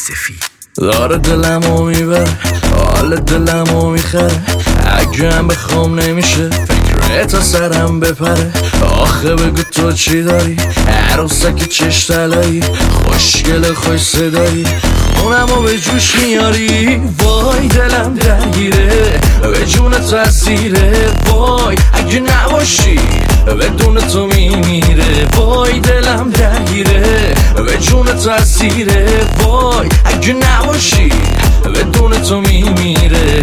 سفید داره دلمو میبره، حال دلمو میخره، اگه هم بخوام نمیشه فکرت تا سرم بپره. آخه بگو تو چی داری؟ عروسک چش طلایی، خوشگل خوش صدایی، خونمو به جوش میاری. وای دلم درگیره، به جون تو اسیره. وای اگه نباشی بدون تو میمیره. وای دلم درگیره، به جون تو اسیره. وای اگه نباشی بدون تو میمیره.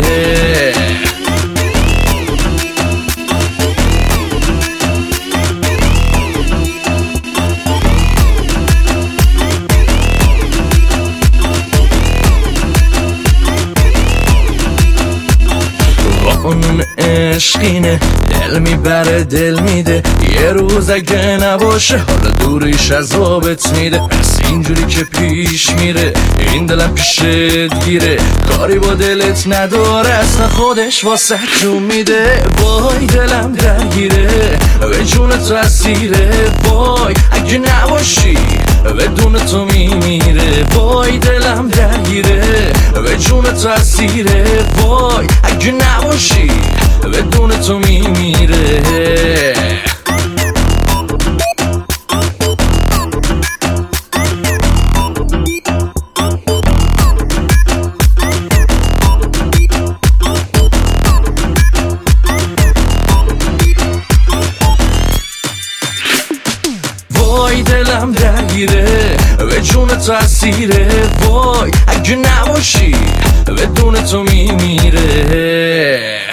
قانون عشقینه، دل میبره دل میده. یه روز اگه نباشه حالا دوریش عذابت میده. پس اینجوری که پیش میره این دلم پیشت گیره. کاری با دلت نداره اصلا خودش واسه جون میده. وای دلم درگیره، به جون تو اسیره. وای اگه نباشی بدون تو میمیره. وای دلم درگیره، به جون تو اسیره. وای اگه نباشی بدون تو میمیره. وای دلم درگیره، به جون تو اسیره. وای اگه نباشی بدون تو میمیره.